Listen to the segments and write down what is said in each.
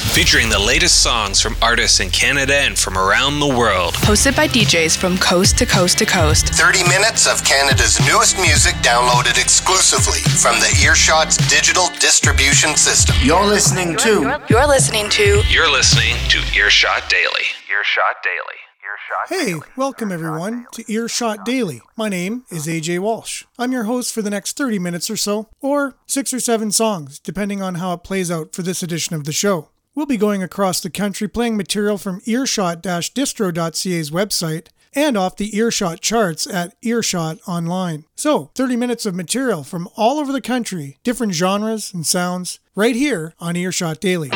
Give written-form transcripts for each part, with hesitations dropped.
featuring the latest songs from artists in Canada and from around the world. Hosted by DJs from coast to coast to coast. 30 minutes of Canada's newest music downloaded exclusively from the Earshot's digital distribution system. You're listening to Earshot Daily. Earshot Daily. Hey, welcome everyone to Earshot Daily. My name is AJ Walsh. I'm your host for the next 30 minutes or so, or 6 or 7 songs, depending on how it plays out for this edition of the show. We'll be going across the country playing material from earshot-distro.ca's website and off the Earshot charts at Earshot Online. So, 30 minutes of material from all over the country, different genres and sounds, right here on Earshot Daily.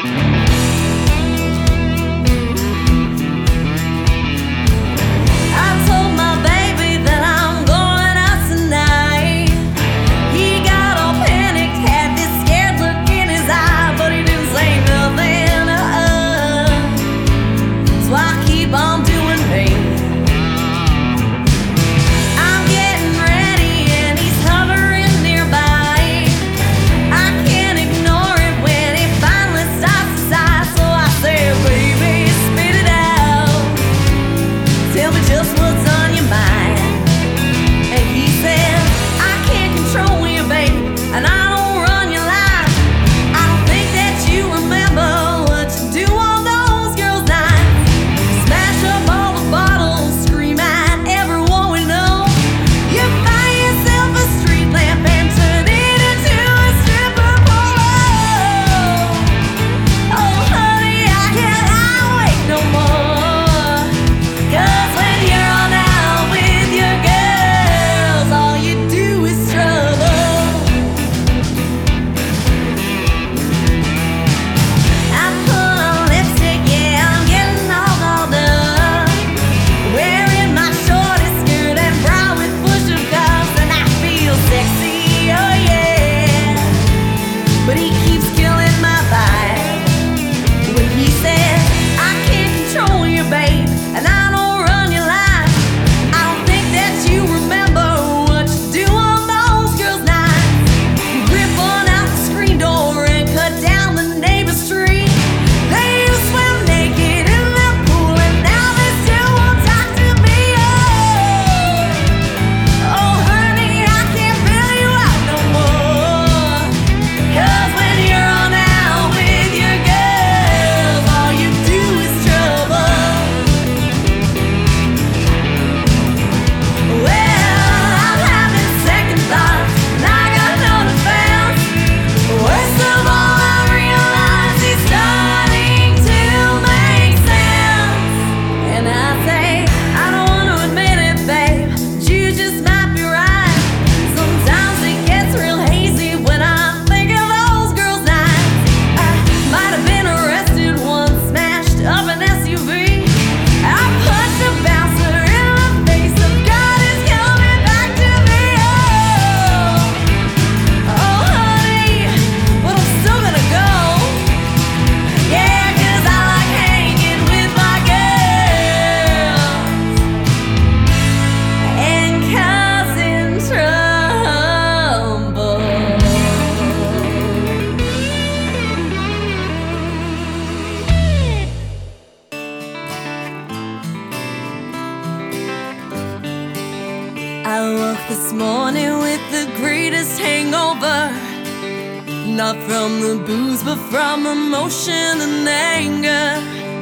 Not from the booze, but from emotion and anger.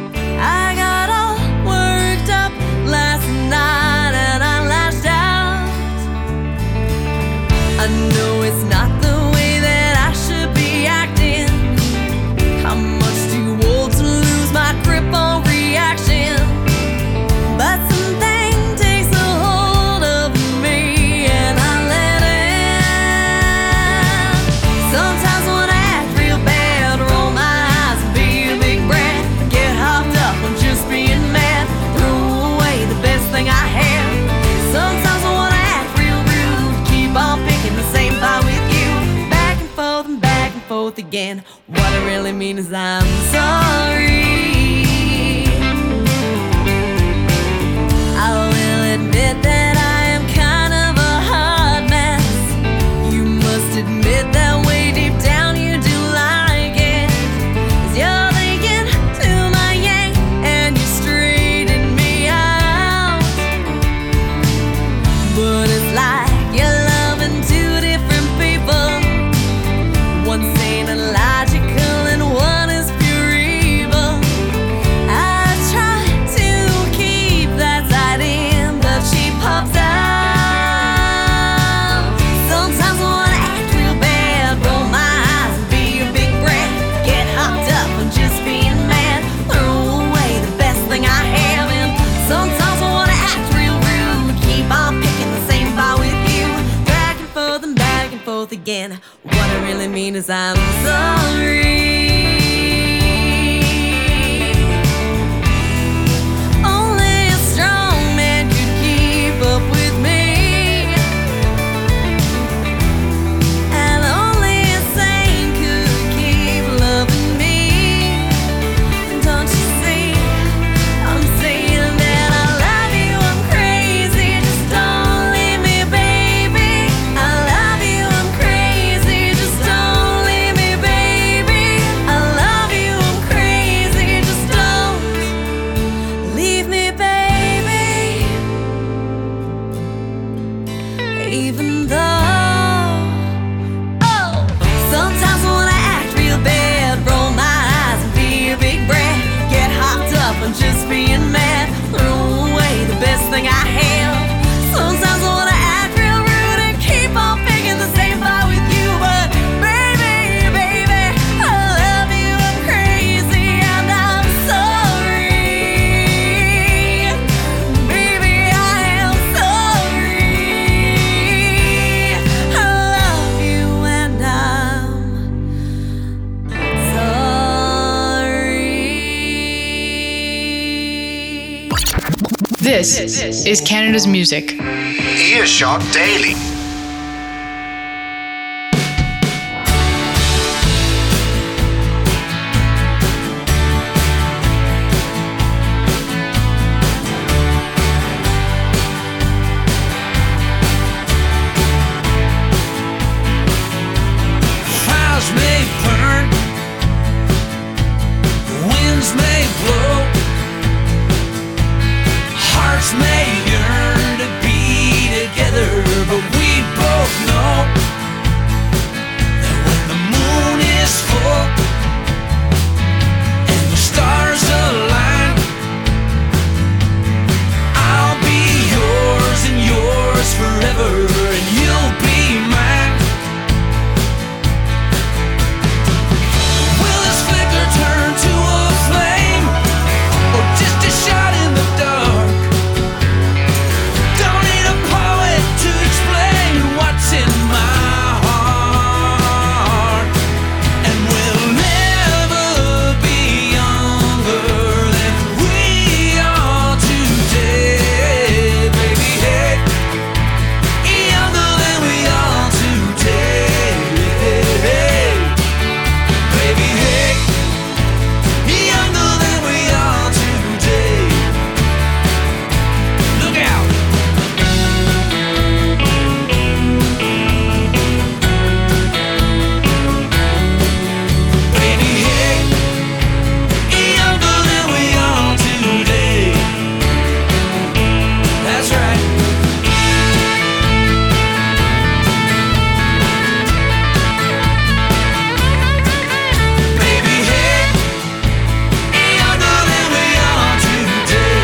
I got all worked up last night and I lashed out. I know it's not the way that I should be acting. I'm much too old to lose my grip on reaction. But something takes a hold of me and I let it. Sometimes when I act real bad, roll my eyes and be a big brat, get hopped up on just being mad, throw away the best thing I have. Sometimes I wanna act real rude, keep on picking the same fight with you, back and forth again. What I really mean is I'm sorry. I will admit that I am kind of a hot mess. You must admit that way deep down you do like it, 'cause you're the promise I'm sorry. Only a strong man could keep up with me, and only a sane could keep loving me. Don't you see, I'm saying that I love you, I'm crazy, just don't leave me, baby. I love you, I'm crazy, just don't leave me, baby. I love you, I'm crazy, just don't leave me, baby. Even though, oh, sometimes I wanna act real bad, roll my eyes and be a big brat, get hopped up on just being mad, throw away the best thing I have. Sometimes I wanna act real rude and keep on picking the same fight with you, but baby, baby, I love you, I'm crazy, and I'm sorry. Baby, I am sorry. I love you, and I'm sorry. This is Canada's music. Earshot Daily. Fires may burn, winds may blow, hearts may yearn to be together, but we both know that when the moon is full and the stars align, I'll be yours and yours forever, and you'll be mine. Will this flicker turn to a flame, or just a shot in the dark? Don't need a poet to explain what's in my heart, and we'll never be younger than we are today, baby. Hey, younger than we are today, baby. Hey, younger than we are today. Look out. Baby, hey, younger than we are today. That's right. Baby, hey, younger than we are today.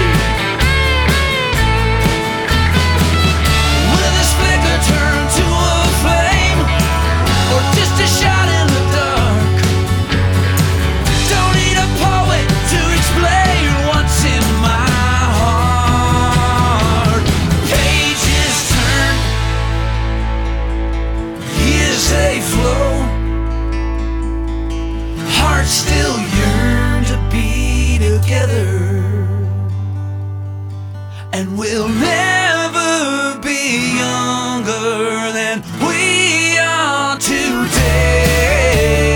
Will this flicker turn to a flame, or just a shot in the dark? Don't need a poet to explain what's in my heart. Pages turn, years they flow, hearts still yearn to be together, and we'll never be younger than we are today.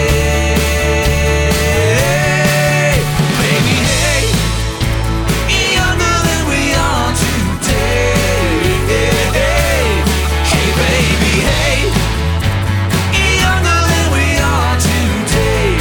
Baby, hey, younger than we are today. Hey, baby, hey, younger than we are today.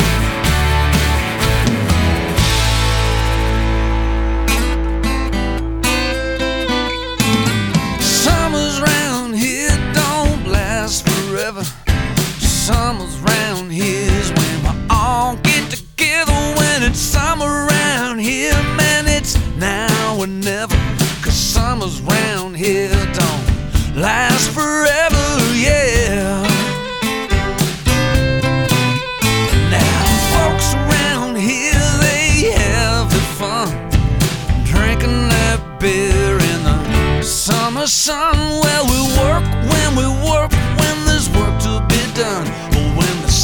Summers round here don't last forever. Summers round here's when we all get together. When it's summer round here, man, it's now or never. 'Cause summers round here don't last forever, yeah. Now folks around here, they have their fun, drinking that beer in the summer sun. Well, we work when there's work to be done. But when the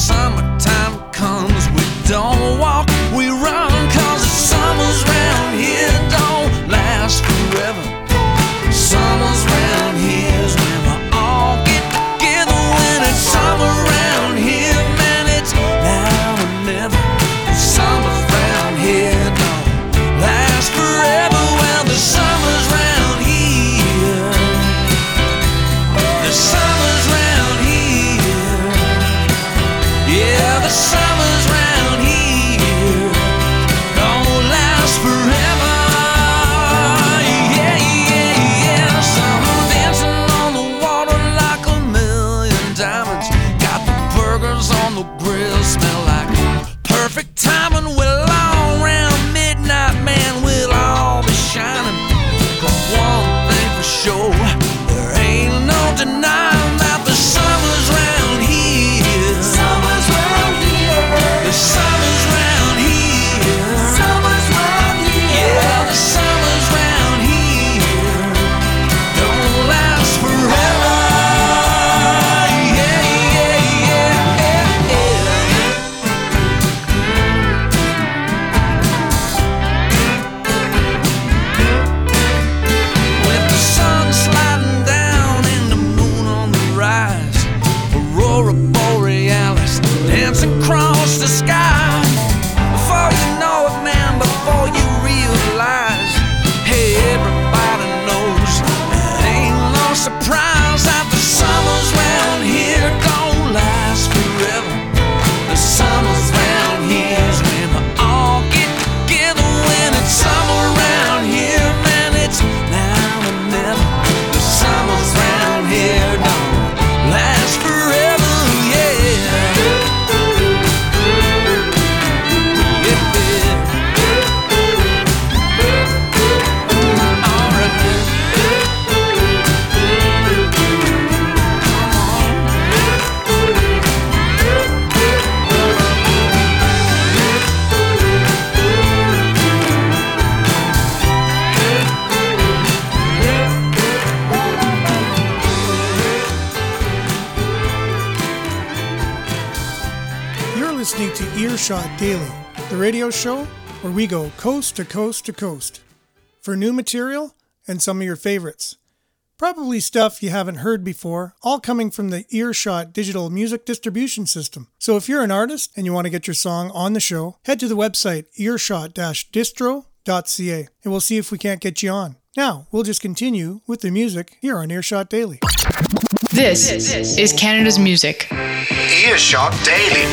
Earshot Daily, the radio show where we go coast to coast to coast for new material and some of your favorites. Probably stuff you haven't heard before, all coming from the Earshot digital music distribution system. So if you're an artist and you want to get your song on the show, head to the website earshot-distro.ca and we'll see if we can't get you on. Now, we'll just continue with the music here on Earshot Daily. This is Canada's music. Earshot Daily.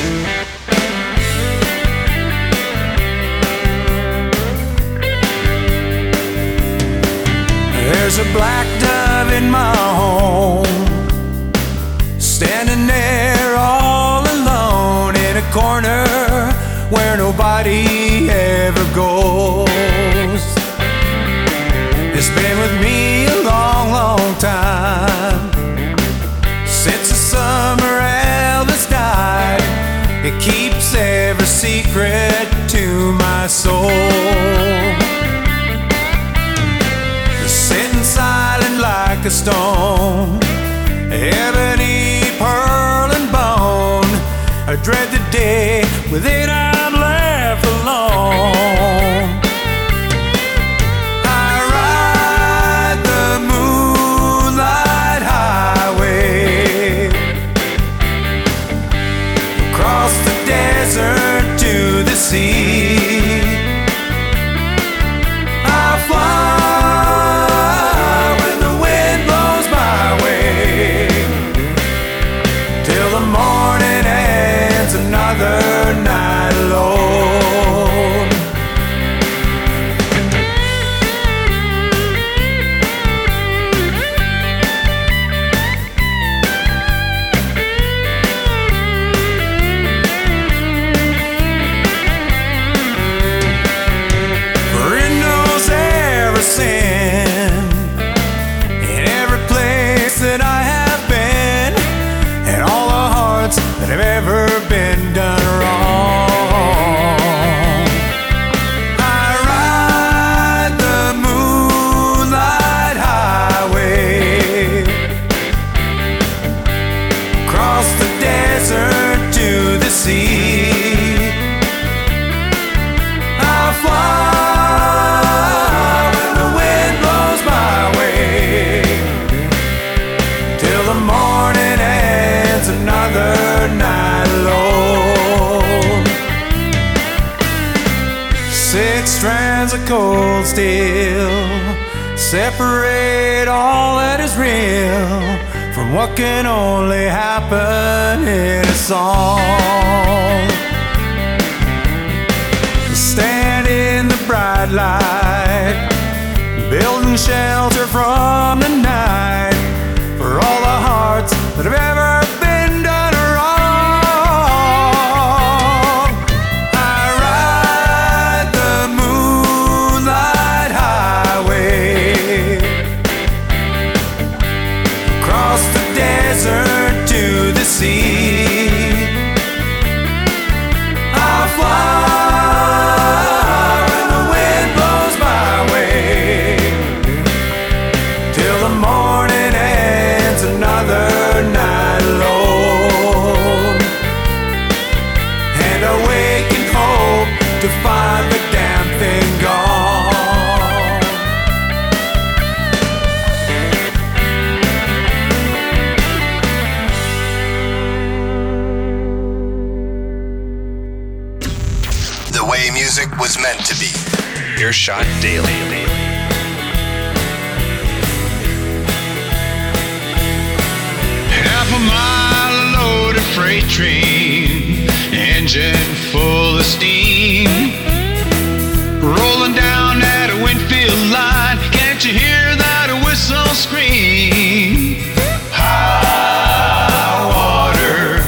There's a black dove in my home, standing there all alone in a corner where nobody ever goes. It's been with me a long, long time, since the summer Elvis died. It keeps every secret to my soul. Sitting silent like a stone, ebony, pearl, and bone. I dread the day with it I'm left alone. I ride the moonlight highway across the desert to the sea. I fly another night alone. For it knows every sin in every place that I have been, and all the hearts that have ever been done wrong. I ride the moonlight highway across the desert to the sea. I fly when the wind blows my way, till the morning ends another night alone. 6 strands of cold steel separate all that is real from what can only happen in a song. Stand in the bright light, building shelter from the night for all the hearts that have ever been done wrong. I ride the moonlight highway across the desert to the sea. I fly when the wind blows my way, till the morning ends another night alone. And I wake in hope to find the damn thing gone. The way music was meant to be. Earshot Daily. Half a mile loaded freight train, engine full of steam, rolling down that Winfield line. Can't you hear that whistle scream? High water,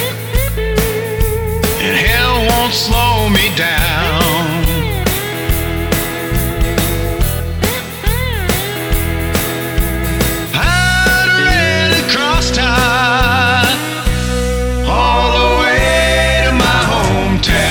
and hell won't slow me down. I'd already crossed time all the way to my hometown.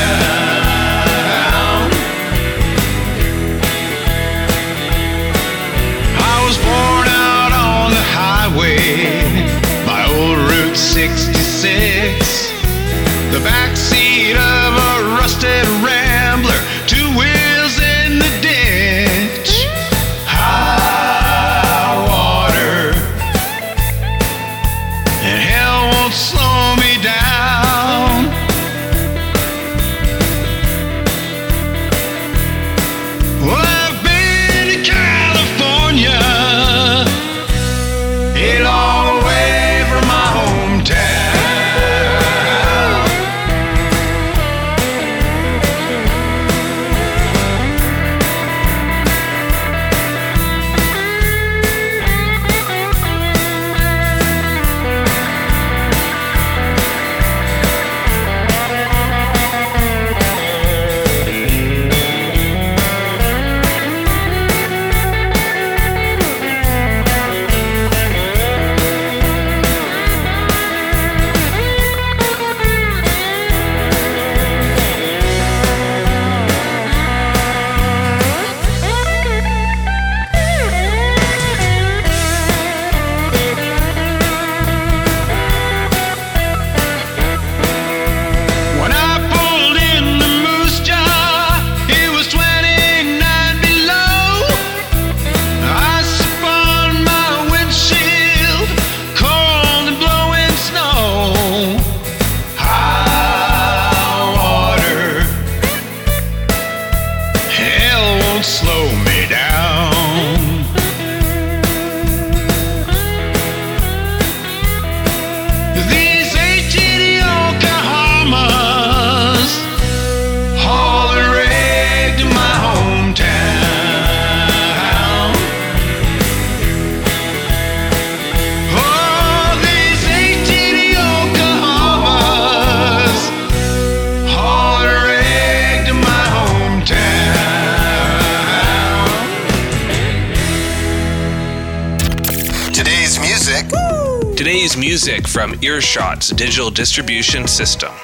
today's music from Earshot's digital distribution system.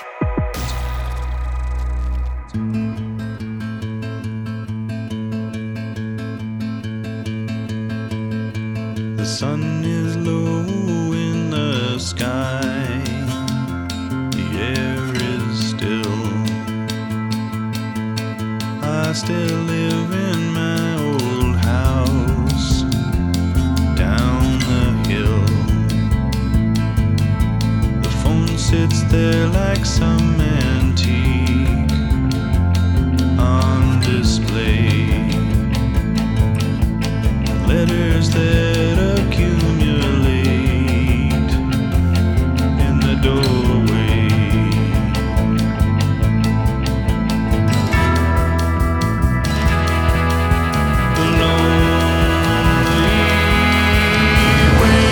The sun is low in the sky. The air is still. I still live in my old house down the hill. The phone sits there like some antique on display. Letters that accumulate in the doorway. The lonely way.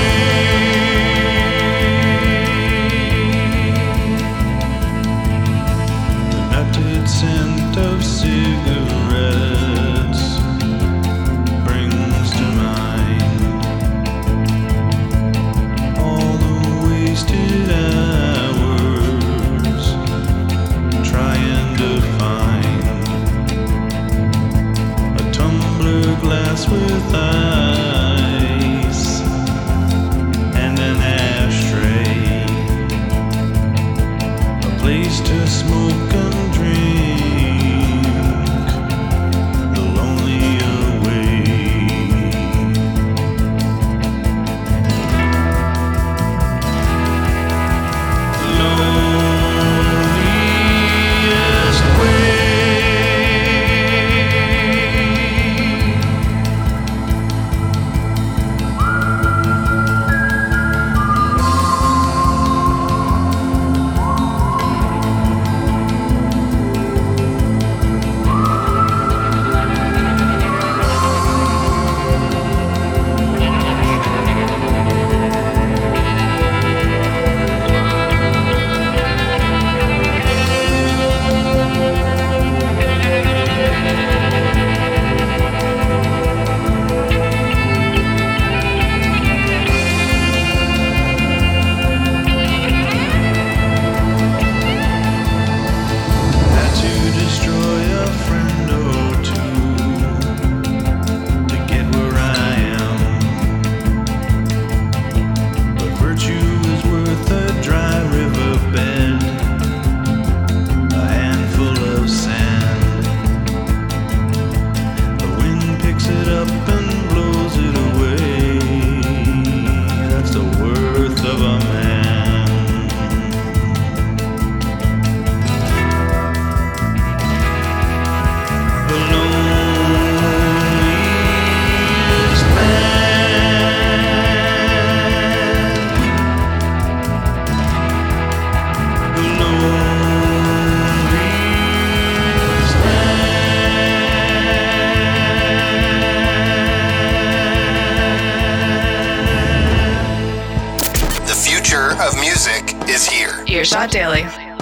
The nutted scent of cigarettes brings to mind all the wasted hours trying to find a tumbler glass with ice and an ashtray, a place to smoke and drink the lonely away. Loneliest way. Had to destroy a friend or two to get where I am. But virtue is worth a dry riverbed, a handful of sand. The wind picks it up and blows it away. That's the worth of a man. The loneliest man. The loneliest man. The future of music is here. Earshot Daily.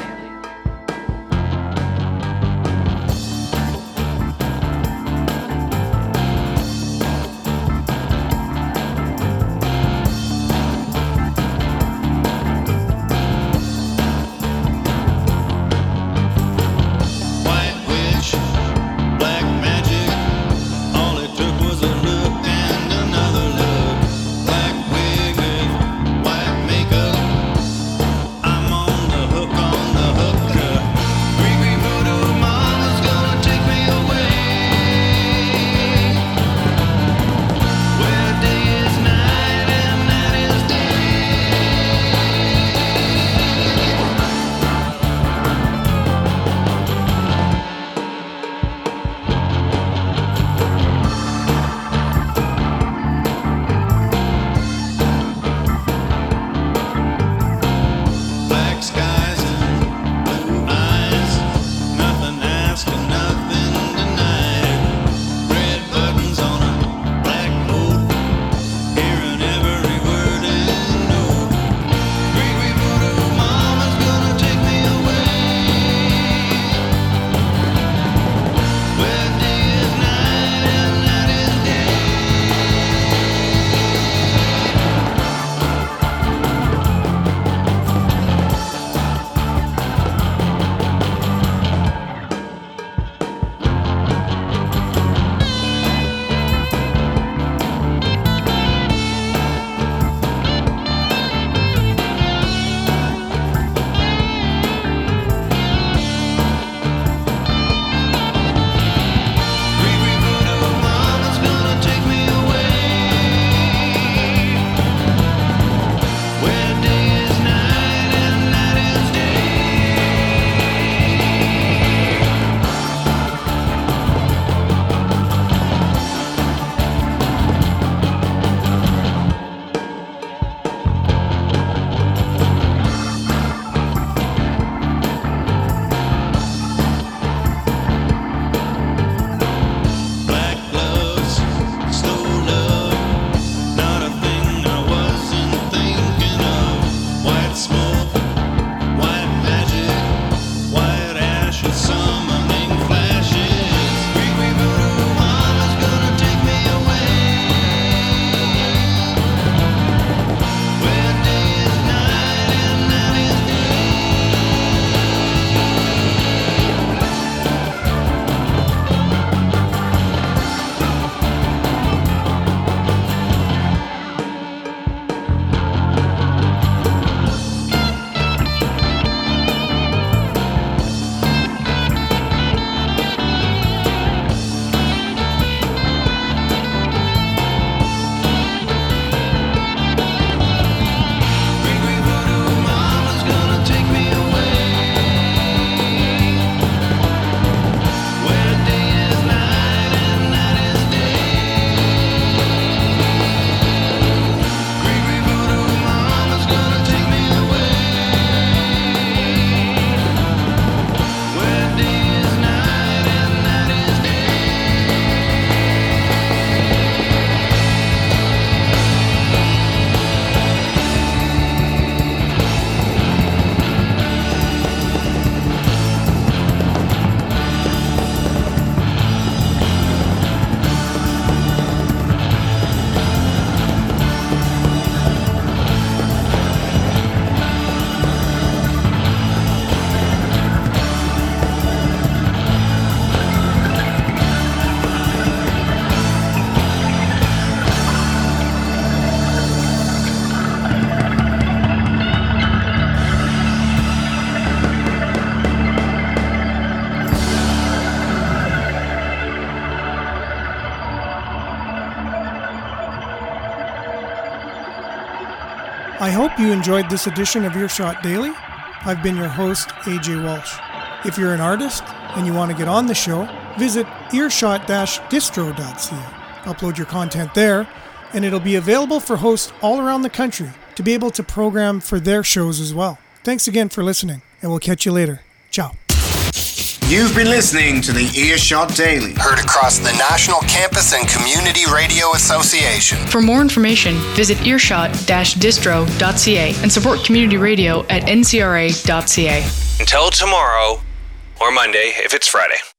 White witch, black magic. All it took was a look and another look. Black wig with white makeup. I'm on the hook on I hope you enjoyed this edition of Earshot Daily. I've been your host, AJ Walsh. If you're an artist and you want to get on the show, visit earshot-distro.ca. Upload your content there, and it'll be available for hosts all around the country to be able to program for their shows as well. Thanks again for listening, and we'll catch you later. Ciao. You've been listening to the Earshot Daily. Heard across the National Campus and Community Radio Association. For more information, visit earshot-distro.ca and support community radio at ncra.ca. Until tomorrow, or Monday if it's Friday.